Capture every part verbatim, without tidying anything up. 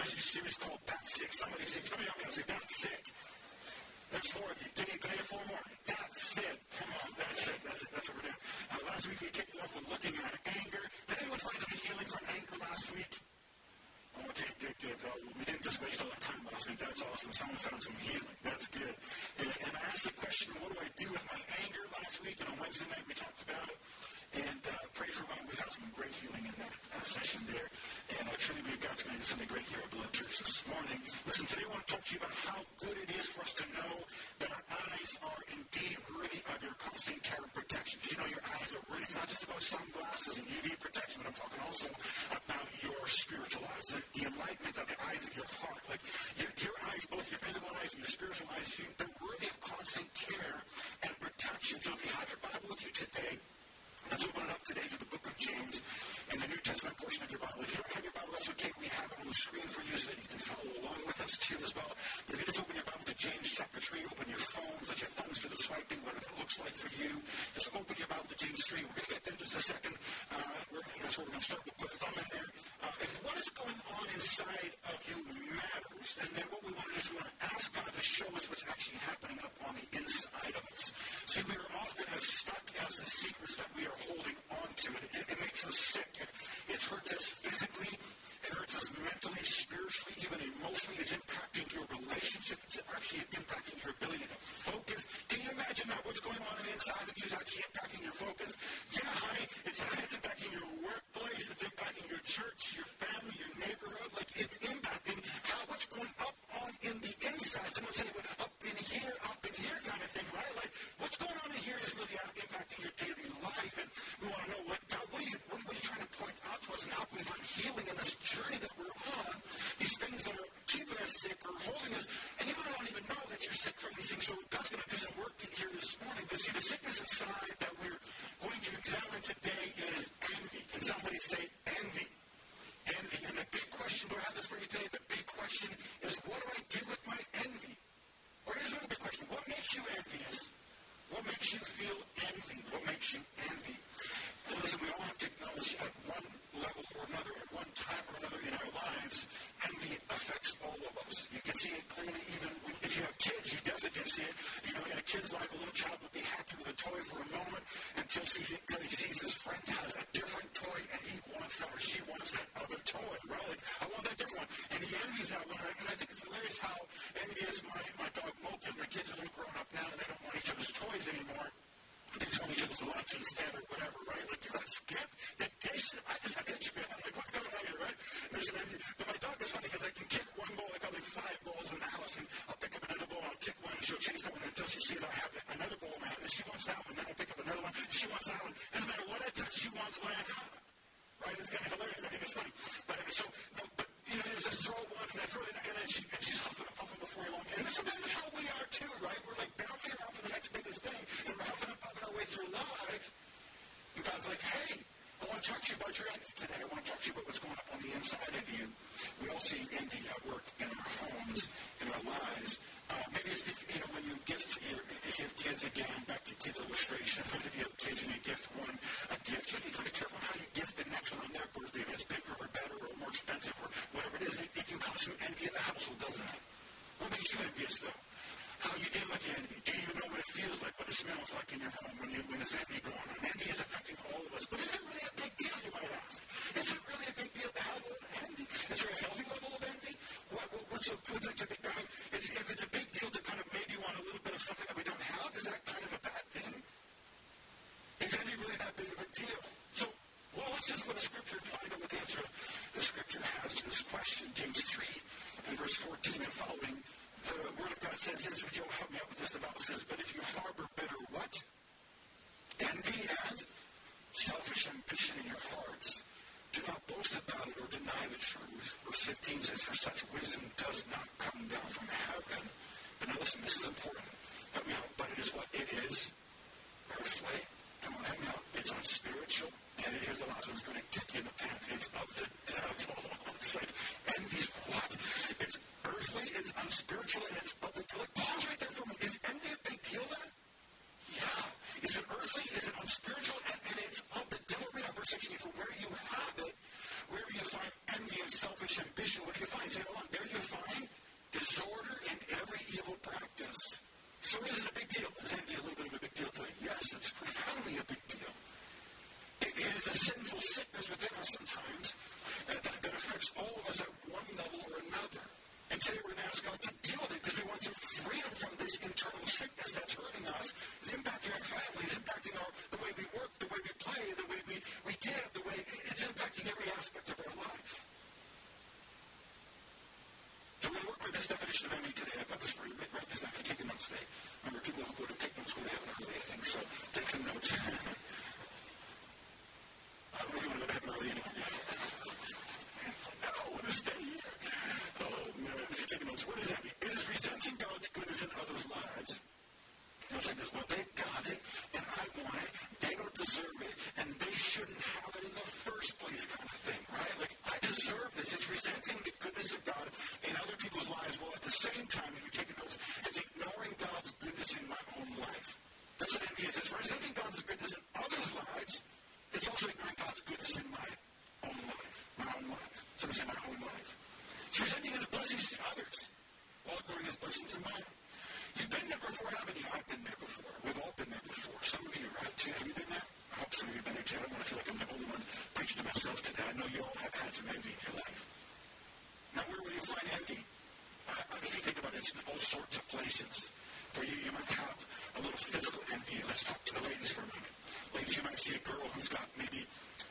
message series called That's Sick. Somebody say, tell me how many. Say, that's sick. There's four of you. Can you, can I get four more? That's it. Come on, that's it. That's it. That's what we're doing. Uh, last week we kicked it off with looking at anger. Did anyone find some healing from anger last week? Oh, okay, good, good. Uh, we didn't just waste all that time last week. That's awesome. Someone found some healing. That's good. And, and I asked the question, what do I do with my anger last week? And on Wednesday night we talked about it. And uh, pray for my, we found some great healing in that uh, session there. And I truly believe God's going to do something great here at Blood Church this morning. Listen, today I want to talk to you about how good it is for us to know that our eyes are indeed worthy of your constant care and protection. Do you know your eyes are worthy? It's not just about sunglasses and U V protection, but I'm talking also about your spiritual eyes, the, the enlightenment of the eyes of your heart. Like your, your eyes, both your physical eyes and your spiritual eyes, you, they're worthy of constant care and protection. So if you have your Bible with you today, let's open it up today to the book of James in the New Testament portion of your Bible. If you don't have your Bible, that's okay. We have it on the screen for you so that you can follow along with us too as well. But if you just open your Bible to James chapter three, open your phones, let your thumbs do the swiping, whatever that looks like for you. Just open your Bible to James three. We're going to get there in just a second. Uh, we're, that's where we're going to start. We'll put a thumb in there. Uh, if what is going on inside of you matters, then, then what we want to do is we want to ask God to show us what's actually happening up on the inside of us. See, we are often as stuck as the secrets that we are holding on to. It, it, it makes us sick. It, it hurts us physically. It hurts us mentally, spiritually, even emotionally. It's impacting your relationship. It's actually impacting your ability to focus. Can you imagine that what's going on on the inside of you is actually impacting your focus? Yeah, honey, it's, it's impacting your workplace. It's impacting your church, your family, your neighborhood. Like, it's impacting how what's going up on in the inside. Someone say, well, up in here, up in here kind of thing, right? Like, what's going on in here is really impacting your daily life. And we want to know, what, God, what are you, what, what are you trying to point out to us, and how can we find healing in this journey that we're on? These things that are keeping us sick or holding us, and you don't even know that you're sick from these things. So God's going to do some work in here this morning. But see, the sickness inside that we're going to examine today is envy. Can somebody say envy? Envy. And the big question, do I have this for you today? The big question is, what do I do with my envy? Or here's another big question. What makes you envious? What makes you feel envy? What makes you envy? And listen, we all have to acknowledge at one level or another, at one time or another in our lives, envy affects all of us. You can see it clearly even when, if you have kids, you definitely can see it. You know, in a kid's life, a little child will be happy with a toy for a moment until he, until he sees his friend has a different toy and he wants that or she wants that other toy, right? Like, I want that different one. And he envies that one. And I think it's hilarious how envious my, my dog Moke is. My kids are a little grown up now and they don't want each other's toys anymore. They just want each other's lunch instead or whatever, right? Like, you got to skip the dish. I just had to itch me. I'm like, what's going on here, right? There's an envy. But my dog is funny because I can kick one ball. I got like five balls in the house, and I'll pick up another ball. I'll kick one, and she'll chase that one until she sees I have another ball in my hand, and she wants that one. Then I'll pick up another one. She wants that one. Doesn't matter what I touch, she wants what I have. Right? It's kind of hilarious. I think it's funny. But so, no, but you know, you just throw one, and I throw it, and then she, and she's huffing and puffing before you long. And sometimes that's how we are too, right? We're like bouncing around for the next biggest thing, and we're huffing and puffing our way through life. And God's like, hey, I want to talk to you about your envy today. I want to talk to you about what's going on on the inside of you. We all see envy at work in our homes, in our lives. Uh, maybe it's, you know, when you gift, if you have kids, again, back to kids illustration, but if you have kids and you gift one a gift, just be kind of careful how you gift the next one on their birthday. If it's bigger or better or more expensive or whatever it is, it, it can cause some envy in the household, doesn't it? What makes you envious, though? How you deal with your envy? Do you even know what it feels like, what it smells like in your home when, you, when there's envy going on? Envy is affecting all of us. But is it really a big deal, you might ask? Is it really a big deal to have envy? Is there a healthy level of envy? What, what, what's a, what's a big deal? I mean, it's, if it's a big deal to kind of maybe want a little bit of something that we don't have, is that kind of a bad thing? Is envy really that big of a deal? So, well, let's just go to Scripture and find out what the answer the Scripture has to this question. James three and verse fourteen and following. The Word of God says this, would you all help me out with this? The Bible says, but if you harbor bitter what? Envy and selfish ambition in your hearts, do not boast about it or deny the truth. Verse fifteen says, for such wisdom does not come down from heaven. But now listen, this is important. Help me out. But it is what? It is earthly. Come on, help me out. It's unspiritual. And it is the last one. It's going to kick you in the pants. It's of the devil. It's like, envy's what? It's earthly, it's unspiritual, and it's of the devil. Like, pause right there for me. Is envy a big deal then? Yeah. Is it earthly? Is it unspiritual? And, and it's of the devil. Read on verse sixteen. For where you have it, wherever you find envy and selfish ambition, what do you find? Say, hold on, there you find disorder in every evil practice. So is it a big deal? Is envy a little bit of a big deal today? Yes, it's profoundly a big deal. It, it is a sinful sickness within us sometimes uh, that, that affects all of us at one level or another. And today we're going to ask God to deal with it because we want some freedom from this internal sickness that's hurting us. It's impacting our families, impacting our, the way we work, the way we play, the way we, we give, the way it's impacting every aspect of our life. So we're going to work with this definition of envy today. I've got this for you. Write this down. If you're taking notes today. Remember, people who go to take notes go to heaven early, I think. So take some notes. I don't know if you want to go to heaven early anymore. No, I want to stay here. Oh, man. If you're taking notes, what is envy? It is resenting God's goodness in others' lives. And it's like this, well, they got it, and I want it. They don't deserve it, and they shouldn't have it in the first place kind of thing, right? Like, I deserve this. It's resenting the goodness of God in other people's lives, while at the same time, if you're taking notes, it's ignoring God's goodness in my own life. That's what envy is. It's resenting God's goodness in others' lives. It's also ignoring God's goodness in my own life. My own life. Somebody say my own life. It's resenting His blessings to others while ignoring His blessings in mine. You've been there before, haven't you? I've been there before. We've all been there before. Some of you, right, too. Have you been there? I hope some of you have been there, too. I don't want to feel like I'm the only one preaching to myself today. I know you all have had some envy in your life. Now, where will you find envy? Uh, I mean, if you think about it, it's in all sorts of places. For you, you might have a little physical envy. Let's talk to the ladies for a moment. Ladies, you might see a girl who's got maybe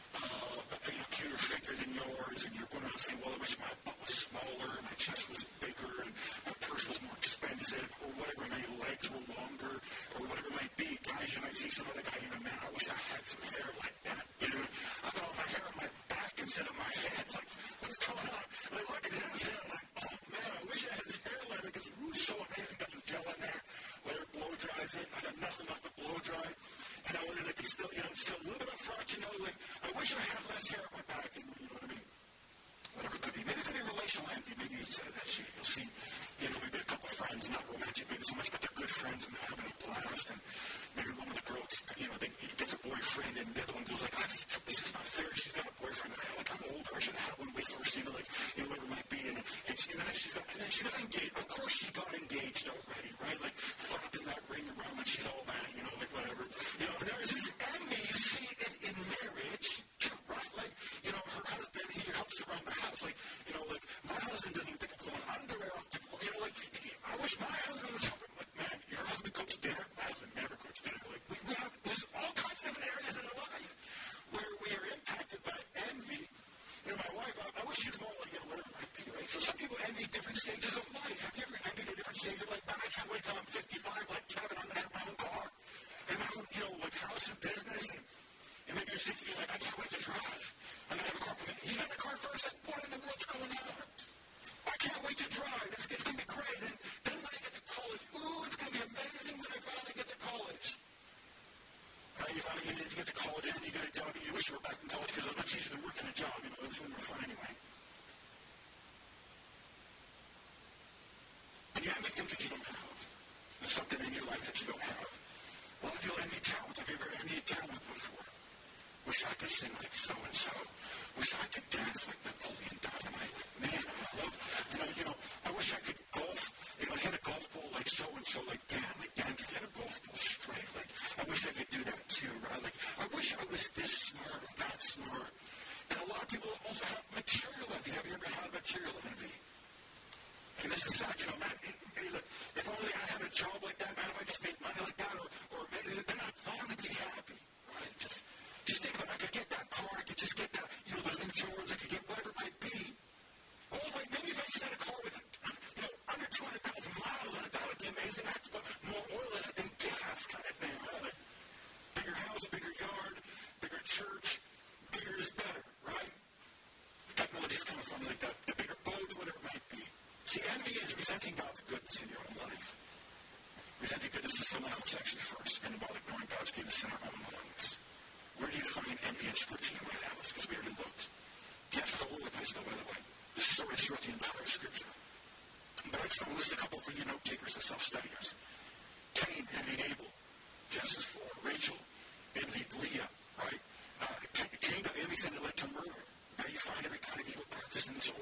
uh, a you know, cuter figure than yours, and you're going to say, well, I wish my butt was smaller, my chest was bigger, and my purse was more expensive, or whatever, my legs were longer, or whatever it might be. Guys, you might see some other guy, you know, man, I wish I had some hair like that, dude. I got all my hair on my back instead of my head. Like, what's going on? Like, look at his hair. I'm like, oh, man, I wish I had his hair like that, because it was so amazing. Got some gel in there. Let it blow dries it. I got nothing left to blow dry. And I was like, it's still, you know, it's still a little bit up front, you know, like, I wish I had less hair on my back, and you know what I mean? Whatever it could be. Maybe it could be relational envy. Maybe you said that shit. You'll see, you know, maybe a couple friends, not romantic maybe so much, but they're good friends and they're having a blast. And maybe one of the girls, you know, they, gets a boyfriend, and the other one goes like, oh, this, this is not fair. She's got a boyfriend. And I, like, I'm older. I should have had one way first, you know, like, you know, whatever it might be. And, and, she, and then she's got, and then she got engaged. Of course she got engaged already, right? Like, flapping that ring around like she's all that, you know, like whatever. You know, and there's this envy. You see it in marriage, too, right? Like, you know, her husband, he helps around the house. Like, you know, like, my husband doesn't even pick up his own underwear off the, you know, like, I wish my husband was helping. Like, man, your husband cooks dinner. My husband never cooks dinner. Like, we, we have, there's all kinds of different areas in our life where we are impacted by envy. You know, my wife, I, I wish she was more like, you know, whatever it might be, right? So some people envy different stages of life. Have you ever envied a different stage of life? Man, I can't wait till I'm fifty-five, like Kevin, I'm going to have my own car. And my own, you know, like, house and business. And, and maybe you're sixty, like, I can't wait to drive. I'm going to have a car. You got a car first? Like, what in the world's going on? I can't wait to drive. It's, it's going to be great. And then when I get to college, ooh, it's going to be amazing when I finally get to college. Right? You finally get to get to college, and then you get a job, and you wish you were back in college because it's much easier than working a job. You know, it's when we're fun anyway. And you envy things that you don't have. There's something in your life that you don't have. A lot of you envy talent. Have you ever envied talent before? Wish I could sing like so-and-so. Wish I could dance like Napoleon Dynamite. Like, man, I love, you know, you know, I wish I could golf, you know, hit a golf ball like so-and-so, like Dan, like Dan could hit a golf ball straight. Like, I wish I could do that too, right? Like, I wish I was this smart or that smart. And a lot of people also have material envy. Have you ever had material envy? And this is sad, you know, man, hey, look, if only I had a job like that, man, if I just made money like that, or, or maybe then I'd finally be happy, right? Just, just think about it. I could get that car, I could just get that, you know, those new Jordans, I could get whatever it might be. Or if I, maybe if I just had a car with, you know, under two hundred thousand miles on it, that would be amazing. I have to put more oil in it than gas kind of thing, right? Like, bigger house, bigger yard, bigger church, bigger is better, right? Technology's coming from like that, the bigger boat, whatever it might be. See, envy is resenting God's goodness in your own life. Resenting goodness to someone else actually first, and about ignoring God's goodness in our own lives. Where do you find envy in Scripture? You might ask, because we already looked. The answer's all over the place, though, by the way. This story is throughout the entire Scripture. But I just want to list a couple for you note takers and self-studiers. Cain envied Abel, Genesis four. Rachel envied Leah, right? Uh, Cain got envious and it led to murder. Now you find every kind of evil practice in this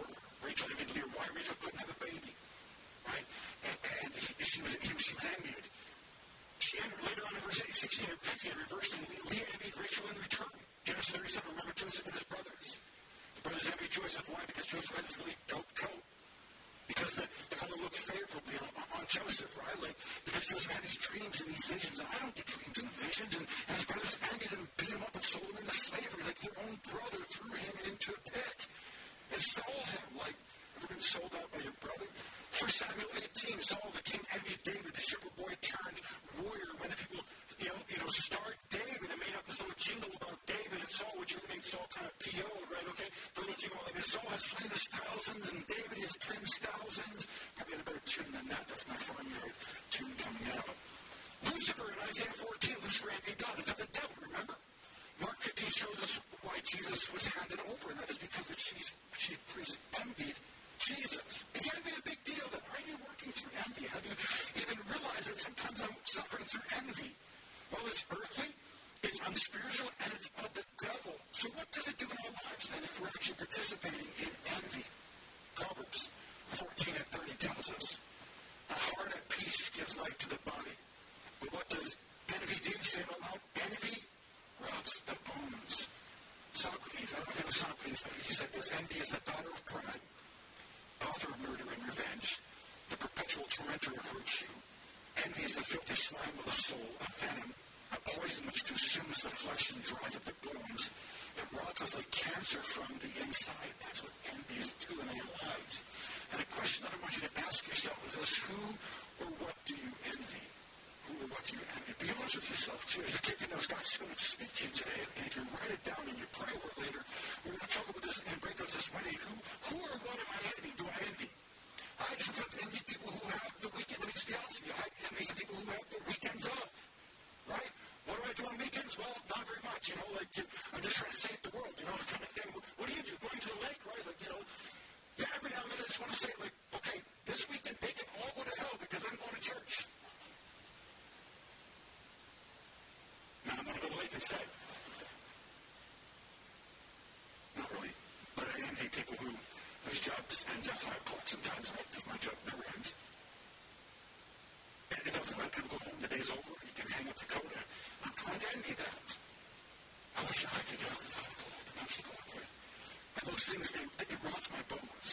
fourteen or fifteen, reversed, and Leah envied Rachel in return. Genesis thirty-seven, remember Joseph and his brothers. The brothers envied Joseph. Why? Because Joseph had this really dope coat. Because the, the fellow looked favorably on, on Joseph, right? Like, because Joseph had these dreams and these visions. And I don't get dreams and visions. And, and his brothers envied him, beat him up, and sold him into slavery. Like, their own brother threw him into a pit and sold him. Like, ever been sold out by your brother? First Samuel eighteen, Saul, the king, envied David, the shepherd boy turned warrior. When the people, you know, you know, start David and made up this little jingle about David and Saul, which really made Saul kind of P O'd, right? Okay? The little jingle like this: Saul has slain his thousands and David his tens thousands. Probably had a better tune than that. That's my farmyard tune coming out. Lucifer in Isaiah fourteen, Lucifer envied God. It's of the devil, remember? Mark fifteen shows us why Jesus was handed over, and that is because the chief, chief priests envied Jesus. Is envy a big deal then? Are you working through envy? Have you even realized that sometimes I'm suffering through envy? Well, it's earthly, it's unspiritual, and it's of the devil. So what does it do in our lives then if we're actually participating in envy? Proverbs fourteen and thirty tells us, a heart at peace gives life to the body. But what does envy do? Say it aloud. Envy rots the bones. Socrates, I don't know if you know Socrates, but he said this: envy is the daughter of pride, author of murder and revenge, the perpetual tormentor of virtue. Envy is the filthy slime of the soul, a venom, a poison which consumes the flesh and dries up the bones. It rots us like cancer from the inside. That's what envy is doing in our lives. And a question that I want you to ask yourself is this: who or what do you envy? Who or what do you envy? Be honest with yourself, too. As you're taking notes, God's going to speak to you today. And if you write it down and you pray over it later, we're going to talk about this and break out this way. Who, who or what am I envying? Do I envy? I sometimes envy people who have the weekend. Let me just be honest with you. I envy some people who have the weekends off. Right? What do I do on weekends? Well, not very much. You know, like, I'm just trying to save the world, you know, kind of thing. What do you do? Going to the lake, right? Like, you know, yeah, every now and then I just want to say, like, okay, this weekend they can all go to hell because I'm going to church. Now I'm going to go to the lake instead. Not really. But I envy people who, whose jobs ends at five o'clock sometimes, right? Because my job never ends. And it doesn't let people go home. The day's over. You can hang up the coat. I'm trying to envy that. I wish I could get off at five o'clock and punch the clock, right? And those things, they, they, it rots my bones.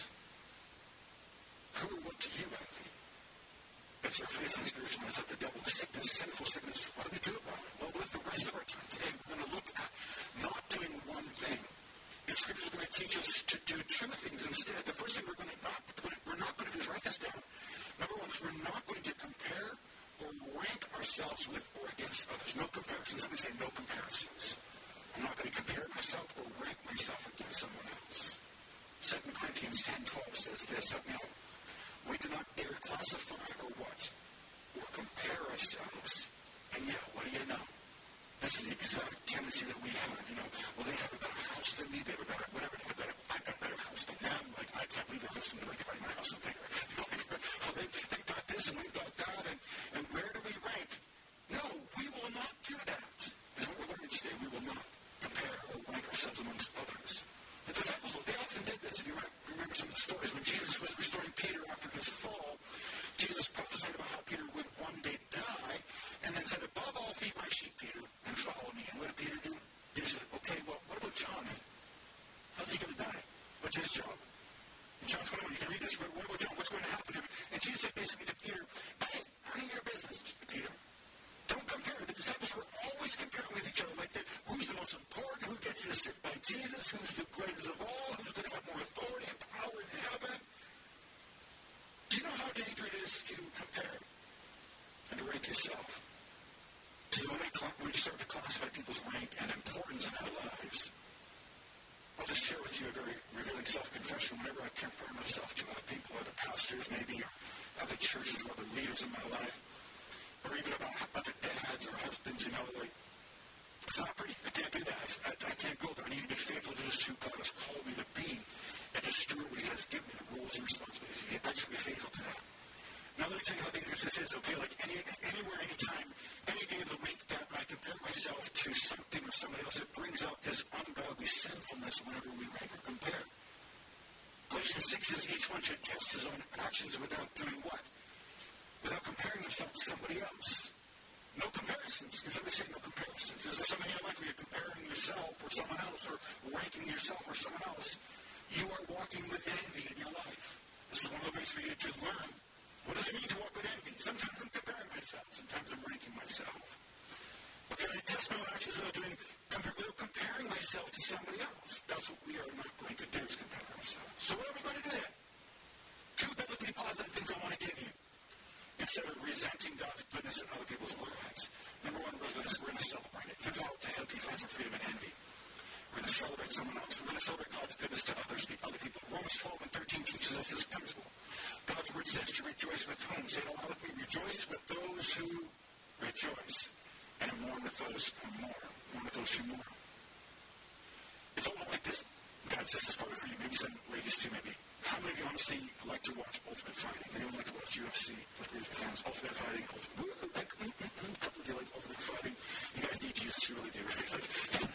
Who or what do you envy? It's earthly, it's unspiritual, it's of the devil, the sickness, sinful sickness. What do we do about it? Well, with the rest of our time today, we're going to look at not doing one thing. And Scripture is going to teach us to do two things instead. The first thing we're going to not we're not going to do is write this down. Number one is we're not going to compare or rank ourselves with or against others. No comparisons. Somebody say no comparisons. I'm not going to compare myself or rank myself against someone else. Second Corinthians ten twelve says this. Help me out. We do not dare classify or what? Or compare ourselves. And yet, what do you know? This is the exact tendency that we have. You know, well, they have a better house than me. They have a better, whatever. They have a better, I've got a better house than them. Like, I can't leave their house to me. Like, my house is bigger. Well, they, they've got this and we've got that. And, and where do we rank? No, we will not do that. Is what we're learning today. We will not compare or rank ourselves amongst others. The disciples, they often did this. If you remember some of the stories, when Jesus was restoring Peter after his fall, Jesus prophesied about how Peter would one day die, and then said, above all, feed my sheep, Peter, and follow me. And what did Peter do? Peter said, okay, well, what about John? How's he going to die? What's his job? In John twenty-one, you can read this, but what about John? What's going to happen to him? And Jesus said basically to Peter, hey, none of your business, Peter. Don't compare. The disciples were always comparing with each other, like who's the most important, who gets to sit by Jesus, who's the greatest of all, who's going to have more authority and power in heaven. Do you know how dangerous it is to compare and to rank yourself? See, when we, when we start to classify people's rank and importance in our lives, I'll just share with you a very revealing self-confession. Whenever I compare myself to other people, other pastors maybe, or other churches or other leaders in my life, or even about other dads or husbands, you know, like, it's not pretty. I can't do that. I, I can't go there. I need to be faithful to just who God has called me to be and to steward what he has given me, the roles and responsibilities. I just be faithful to that. Now, let me tell you how dangerous this is, okay? Like, any, anywhere, anytime, any day of the week that I compare myself to something or somebody else, it brings out this ungodly sinfulness whenever we rank or compare. Galatians six says each one should test his own actions without doing what? Without comparing himself to somebody else. No comparisons. Because let me say no comparisons. Is there something in your life where you're comparing yourself or someone else or ranking yourself or someone else? You are walking with envy in your life. This is one of the ways for you to learn. What does it mean to walk with envy? Sometimes I'm comparing myself. Sometimes I'm ranking myself. But can I test my own actions without doing, without comparing myself to somebody else? That's what we are not going to do, is compare ourselves. So what are we going to do then? Two biblically positive things I want to give you. Instead of resenting God's goodness in other people's lives. Number one, we're going to, we're going to celebrate it. Here's how to help you find some freedom and envy. We're going to celebrate someone else. We're going to celebrate God's goodness to others, other people. Romans twelve and thirteen teaches us this principle. God's word says to rejoice with whom? Say it aloud with me. Rejoice with those who rejoice. And mourn with those who mourn. Mourn with those who mourn. It's a lot like this. Guys, this is probably for you. Maybe some ladies too, maybe. How many of you honestly like to watch Ultimate Fighting? Anyone like to watch U F C? Like raise your hands. Ultimate Fighting. Ultimate, like, mm, mm, mm. A couple of you like Ultimate Fighting. You guys need Jesus. You really do, right? Like,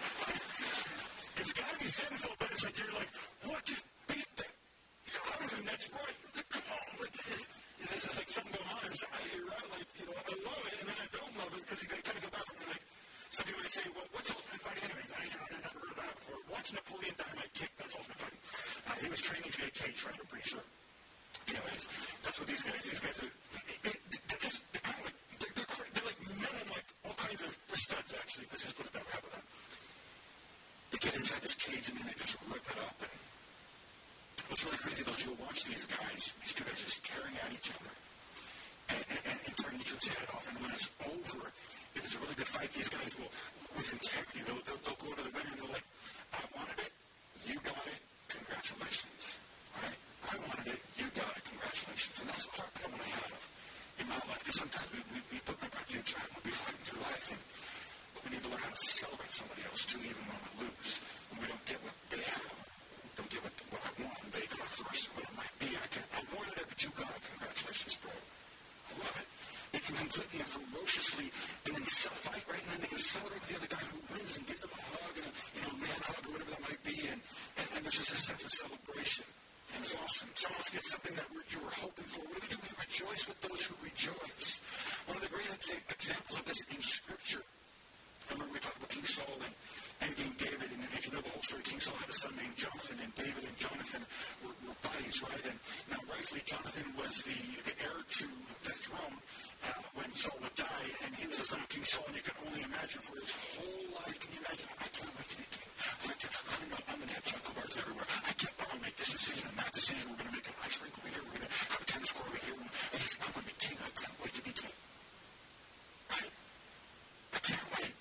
it's got to be sinful, but it's like you're like, what? Just beat them. I don't think that's right. Like, come on. Like, it is, you know, this is like something going on inside here, right? Like, you know, I love it, and then I don't love it because you kind of feel bad for me. Like, some people might say, well, what's Ultimate Fighting anyways? I, you know, I've never heard of that before. Watch Napoleon Dynamite kick. That's Ultimate Fighting. Uh, he was training to be a cage fighter, I'm pretty sure. Anyways, that's what these guys, these guys are, they, they, they're just, they're kind of like, they're, they're, they're like men on like all kinds of, they're studs actually. Let's just put it that way. How about that? They get inside this cage and then they just rip it up. And what's really crazy though is you'll watch these guys, these two guys just tearing at each other and, and, and, and tearing each other's head off. And when it's over, if it's a really good fight, these guys will, with integrity, they'll, they'll, they'll go to the winner and they're like, I wanted it, you got it, congratulations. Right? I wanted it, you got it, congratulations. And that's the heart that I want to have in my life. Because sometimes we, we, we put my back to each other and we'll be fighting through life. And, but we need to learn how to celebrate somebody else too, even when we lose. When we don't get what they have, don't get what, the, what I want, and they got first, what it might be. I, can, I wanted it, but you got it, congratulations, bro. I love it. They can completely and ferociously and then fight, right? And then they can celebrate with the other guy who wins and give them a hug and a, you know, man hug or whatever that might be. And, and, and there's just a sense of celebration. And it's awesome. Someone else gets something that we're, you were hoping for. What do we do? We rejoice with those who rejoice. One of the great examples of this in Scripture. Remember we talked about King Saul and, and King David. And if you know the whole story, King Saul had a son named Jonathan. And David and Jonathan were, were buddies, right? And now rightfully Jonathan was the, the heir to the throne uh, when Saul would die. And he was the son of King Saul. And you can only imagine for his whole life. Can you imagine? I can't wait to be king. I, can't, I don't know. I'm going to have chocolate bars everywhere. I can't. I'm going to make this decision and that decision. We're going to make an ice rink over here. We're going to have a tennis court over here. And he's, I'm going to be king. I can't wait to be king. Right? I can't wait.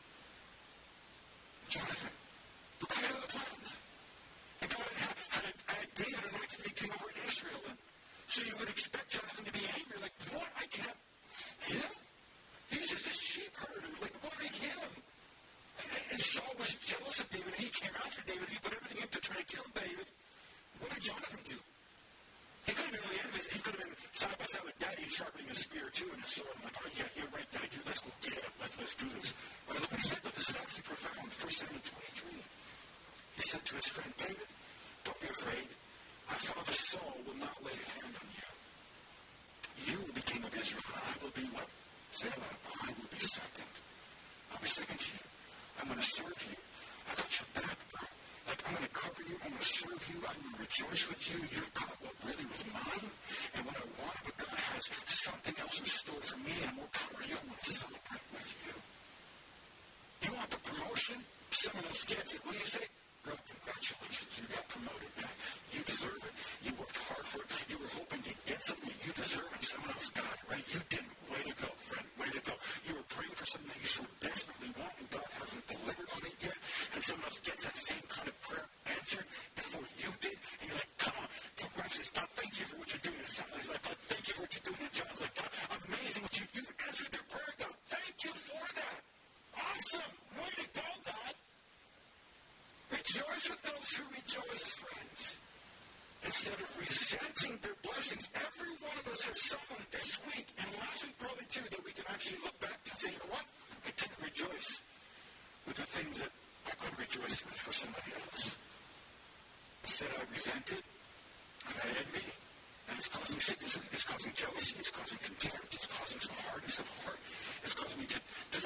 Jonathan, but God had other plans. And God had, had, had David anointed to be king over Israel. And so you would expect Jonathan to be angry. Like, what? I can't. Him? He's just a sheep herder. Like, why him? And, and Saul was jealous of David. He came after David. He put everything in to try to kill David. What did Jonathan do? He could have been really envious. He could have been side by side with Daddy and sharpening his spear too and his sword. I'm like, oh yeah, you're right, Daddy. Let's go get it. Like, let's do this. Right, look what he said. Look, this is actually profound. First Samuel twenty-three. He said to his friend David, don't be afraid. My father Saul will not lay a hand on you. You will be king of Israel, and I will be what? Say it loud. I will be second. I'll be second to you. I'm going to serve you. I got your back, bro. Like, I'm going to cover you. I'm going to serve you. I'm going to rejoice with you. You've got what really was mine and what I wanted, but God has something else in store for me and more power. You want to celebrate with you. You want the promotion? Someone else gets it. What do you say? Bro, congratulations. You got promoted, man. You deserve it. You worked hard for it. You were hoping to get something you deserve, and someone else got it, right? You didn't. Way to go, friend. Way to go. You were praying for something that you so desperately want, and God hasn't delivered on it yet, and someone else gets that same kind of prayer answered before you did, and you're like, come on, congratulations. God, thank you for what you're doing in Sally's life. God, thank you for what you're doing in John's life. God, amazing what you, you've answered their prayer, God. Thank you for that. Awesome. Way to go, God. Rejoice with those who rejoice, friends. Instead of resenting their blessings, every one of us has someone this week, and last week probably too, that we can actually look back and say, you know what? I didn't rejoice with the things that I could rejoice with for somebody else. Instead, I resented, I got envy, and it's causing sickness, it's causing jealousy, it's causing contempt, it's causing some hardness of heart, it's causing me to, to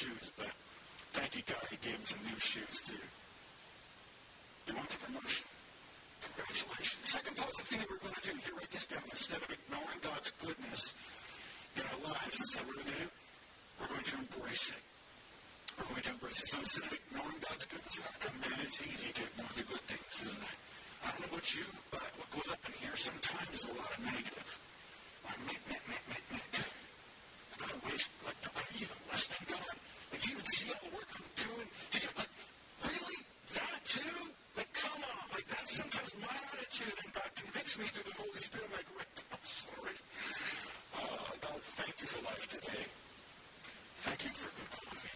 shoes, but thank you, God, he gave him some new shoes, too. You want the promotion? Congratulations. Second positive thing that we're going to do, here, write this down. Instead of ignoring God's goodness in our lives, instead, what are we going to do? We're going to embrace it. We're going to embrace it. So instead of ignoring God's goodness, and man, it's easy to ignore the good things, isn't it? I don't know about you, but what goes up in here sometimes is a lot of negative. Like, meh, meh, meh, meh, meh. I gotta wish, like, I'm even less than God. Like, you would see all the work I'm doing. Did you, like, really? That too? Like, come on. Like, that's sometimes my attitude, and God convicts me through the Holy Spirit. I'm like, Rick, I'm sorry. Uh, God, thank you for life today. Thank you for good coffee.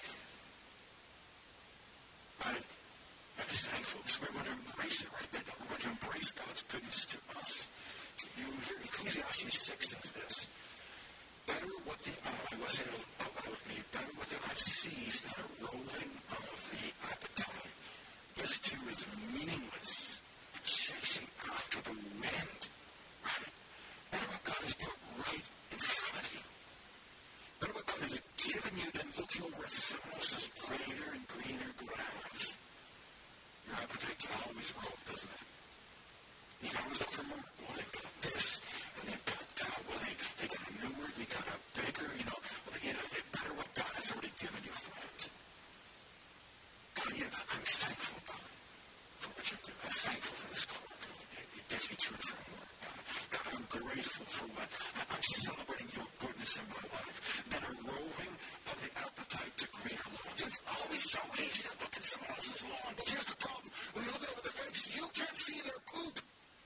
Right? I'm just thankful. So we're going to embrace it right there. We're going to embrace God's goodness to us. To you here. Ecclesiastes six says this. Better what the eye, was it out loud with me, better what the eye sees than a roving of the appetite. This too is meaningless. Chasing after the wind. Right? Better what God has put right in front of you. Better what God has given you than looking over at someone else's greater and greener grass. Your appetite can always rove, doesn't it? You can always look for more. Well, they've got this, and they've got that. Well, they, they got a newer, they got a bigger, you know. Well, you know, they better what God has already given you for it. God, yeah, I'm thankful, God, for what you're doing. I'm thankful for this car, God. It, it gets me to and from work, God. God, I'm grateful for what I, I'm celebrating your goodness in my life. That a roving of the appetite to greater lawns. It's always so easy to look at someone else's lawn. But here's the problem. When you look over the fence, you can't see their poop.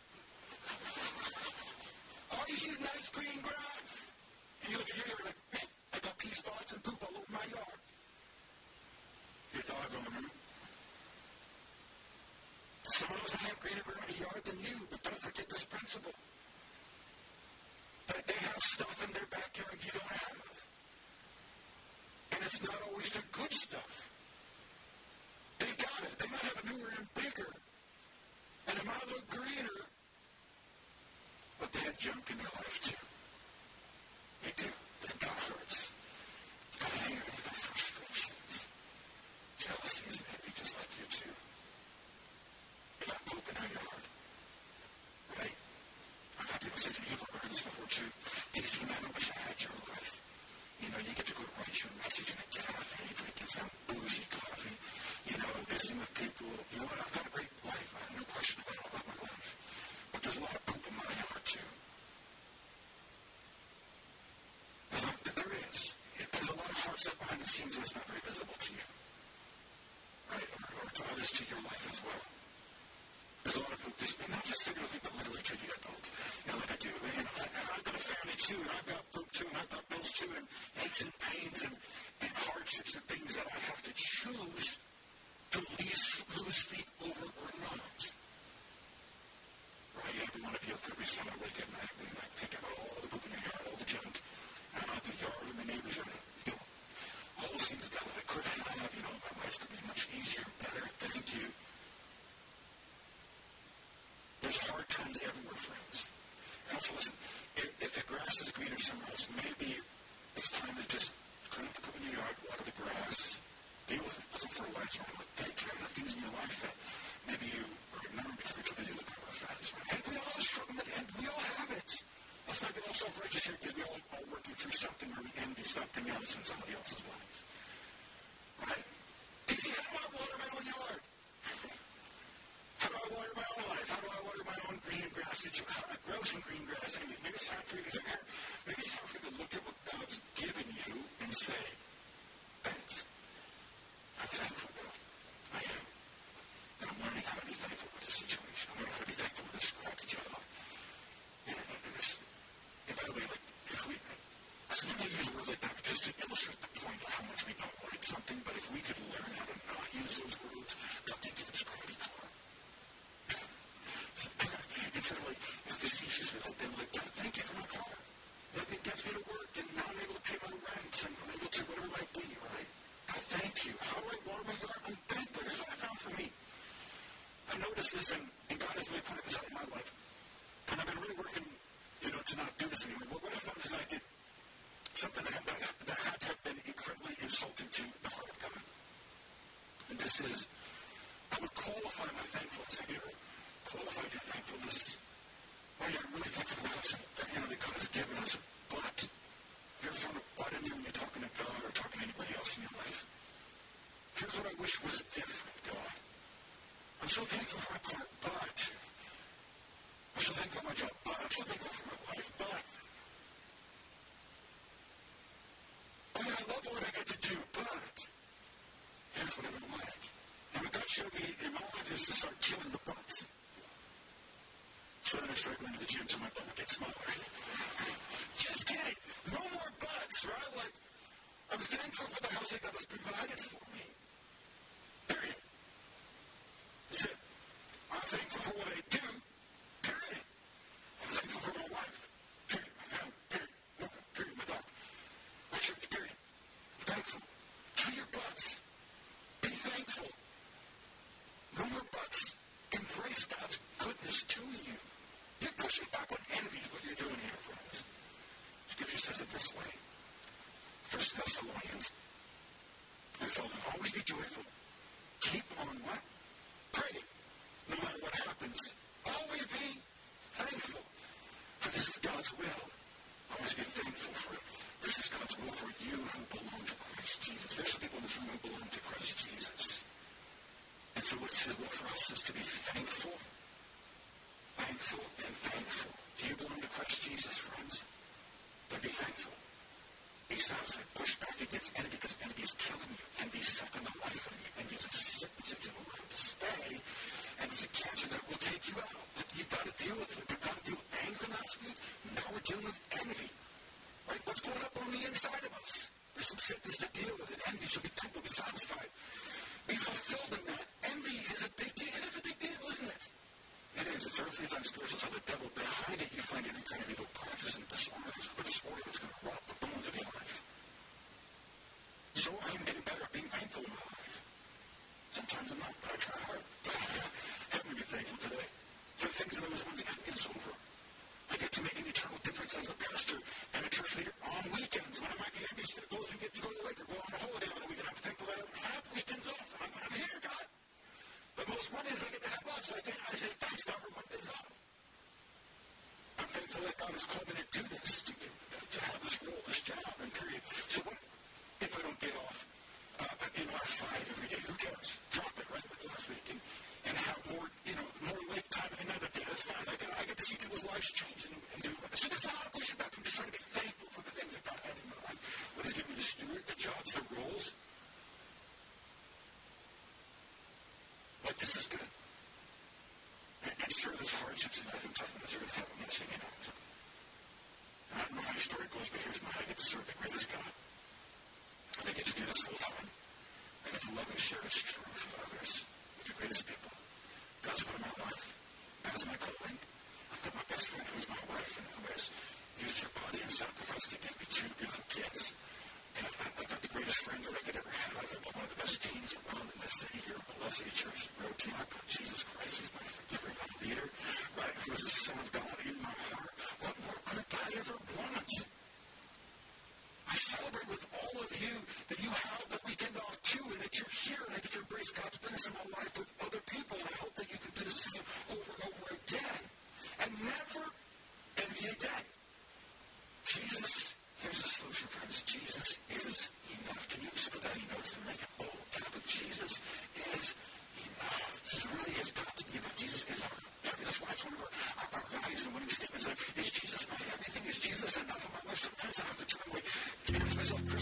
All you see is nice green grass. And you look at your yard like, hey, I got pea spots and poop all over my yard. Your dog going, hmm? Someone else might have greener grass in a yard than you, but don't forget this principle. That they have stuff in their backyard you don't have. And it's not always the good stuff. They got it. They might have a newer and bigger. And it might look greener. But they have junk in their life too. They do. They've got hurts. They've got anger. They've got frustrations. Jealousies maybe just like you too. They got poop in their yard. Right? I've had people say to me, you've heard this before too. D C, man, I wish I had your life. You know, you get to go write your message in a cafe, drinking some bougie coffee, you know, visiting with people. You know what? I've got a great life. I have no question about it. I love my life. But there's a lot of poop in my yard, too. There's a, there is. There's a lot of hard stuff behind the scenes that's not very visible to you. Right? Or, or to others, to your life as well. There's a lot of poop. There's not just figuratively, but literally to the adults. You know, like I do. And, I, and I've got a family, too, and I've got poop, too, and I've got bills, too, and aches and pains and, and hardships and things that I have to choose to lose, lose sleep over or not. Right? Every one of you could be someone wake at night and like, think about all the poop in your yard, all the junk, uh, the yard and the neighbor's yard. You know, all those things that I could have, you know, my life could be much easier, better, thank you. There's hard times everywhere, friends. And also, listen, if, if the grass is greener somewhere else, maybe it's time to just clean up the poop in your yard, water the grass, deal with it. Put some fertilizer on it. Take care of the things in your life that maybe you are ignoring because we're too busy looking at our fats. Right? Hey, we all struggle with it. We all have it. Let's not get all self-righteous here because we all are working through something where we envy something else in somebody else's life. Right? You see, how do I water my own yard? How do I water my own life? How do I water my own green grass? How do I grow some green grass? Anyways, maybe it's time for you to look at, maybe it's time for you to look at what God's given you and say, thanks. I'm thankful, God. I am. And I'm learning how to be thankful with this situation. I'm learning how to be thankful with this crappy job. And, and, and, this, and by the way, like, if we, I sometimes use words like that just to illustrate the point of how much we don't like something, but if we could learn how to not use those words, God, thank you for this crappy car. Instead of like, facetiously, like, they're like, God, thank you for my car. That it gets me to work, and now I'm able to pay my rent, and I'm able to whatever it might be, right? God, thank you. How do I water my yard? I'm thankful. Here's what I found for me. I noticed this, and, and God has really pointed this out in my life. And I've been really working, you know, to not do this anymore. But what I found is I did something that, that, that had to have been incredibly insulting to the is, I would qualify my thankfulness. Have you ever qualified your thankfulness? Oh yeah, I'm really thankful for the house that, you know, that God has given us. But, have you ever found a but in there when you're talking to God or talking to anybody else in your life? Here's what I wish was different, God. I'm so thankful for my car, but I'm so thankful for my job, but I'm so thankful for my wife, but oh yeah, I love what I get to do, but here's what I would like. And what God showed me in my life is to start killing the buts. So then I started going to the gym so my butt would get smaller. Just kidding. No more buts, right? Like, I'm thankful for the house that God has provided for me. Period. That's it. I'm thankful for what I do. Period. I'm thankful for my wife. Period. My family. Period. No, period. My dog. My church. Period. I'm thankful. Kill your butts. Be thankful. No more buts. Embrace God's goodness to you. You're pushing back on envy, what you're doing here, friends. Scripture says it this way. First Thessalonians. Therefore, always be joyful. Keep on what? Praying. No matter what happens. Always be thankful. For this is God's will. Always be thankful for it. This is God's will for you who belong to Christ Jesus. There's some people in this room who belong to Christ Jesus. And so what's his will for us is to be thankful. Thankful and thankful. Do you belong to Christ Jesus, friends? Then be thankful. Be satisfied. Push back against envy because envy is killing you. Envy is sucking the life out of you. Envy is a sickness that you've allowed to stay. And it's a cancer that will take you out. But you've got to deal with it. We've got to deal with anger last week. Now we're dealing with envy. Right? What's going up on the inside of us? There's some sickness to deal with it. Envy should be thankful, be satisfied. Be fulfilled in that. Envy is a big deal. It is a big deal, isn't it? It is. It's earthly things, spiritual. So the devil behind it, you find every kind of evil practice and disorder. It's a disorder that's going to rot the bones of your life. So I am getting better at being thankful in my life. Sometimes I'm not, but I try hard. Help me be thankful today. For the things that I was once envious over. I get to make an eternal difference as a pastor and a church leader on weekends when I might be envious to those who get to go to the lake or go on a holiday on the weekend. I'm thankful that I don't have weekends off. I'm, I'm here, God. But most Mondays I get to have off, so I, think, I say thanks, God, for Mondays off. I'm thankful that God has called me to do this, to, to have this role, this job, and period. So what if I don't get off uh, in R five every day? Who cares? Drop it right like last week and, and have more, you know, more late time another day. That's fine. I get, I get to see people's lives change and, and do it. So that's not how I push it back. I'm just trying to be thankful for the things that God has in my life. What He's given me to steward, the jobs, the roles. But this is good. And, and sure, there's hardships in life and toughness you're going to have. I'm not saying it happens. And I don't know how your story goes, but here's mine. I get to serve the greatest God. And I get to do this full time. I get to love and share His truth with others, with the greatest people. God's put in my life. That is my calling. I've got my best friend who is my wife and who has used her body and sacrifice to give me two beautiful kids. And I've, I've got the greatest friends that I could ever have. I've got one of the best teams around in this city here, Beloved City Church Road Team. I've got Jesus Christ as my forgiver, my leader, right? Who is the Son of God in my heart. What more could I ever want? I celebrate with all of you that you have the weekend off too, and that you're here, and I get to embrace God's goodness in my life with other people, and I hope that you can do the same over and over again, and never envy again. Jesus, here's the solution, friends. Jesus is enough. Can you just put that in your notes and make it bold? But Jesus is enough. He really has got to be enough. Jesus is our everything. That's why it's one of our, our, our values and winning statements. Like, is Jesus my everything? Is Jesus enough in my life? Sometimes I have to turn away. Can I ask myself,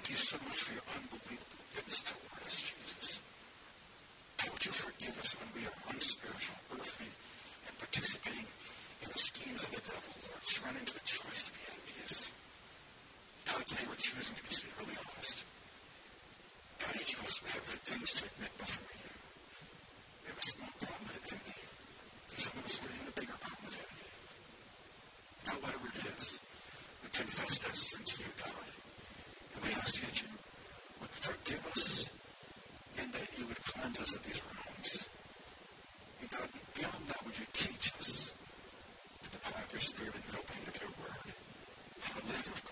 thank you so much for your unbelievable goodness toward us, Jesus. God, would you forgive us when we are unspiritual, earthly, and participating in the schemes of the devil, Lord, surrendering to the choice to be envious. God, today we're choosing to be really honest. God, each of us have things to admit before you. We have a small problem with envy. Some of us are even a bigger problem with envy. God, whatever it is, we confess that sin to you, God. And we ask you that you would forgive us and that you would cleanse us of these wrongs. And God, beyond that, would you teach us the power of your Spirit and the opening of your word, how to live with